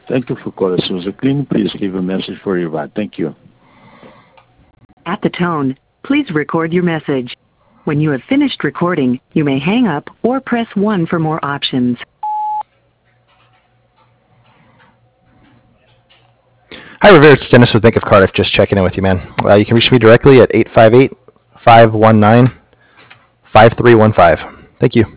Thank you for calling Susan Clean. Please leave a message for your bot. Thank you. At the tone, please record your message. When you have finished recording, you may hang up or press 1 for more options. Hi, Rivera. It's Dennis with Bank of Cardiff. Just checking in with you, man. You can reach me directly at 858-519-5315. Thank you.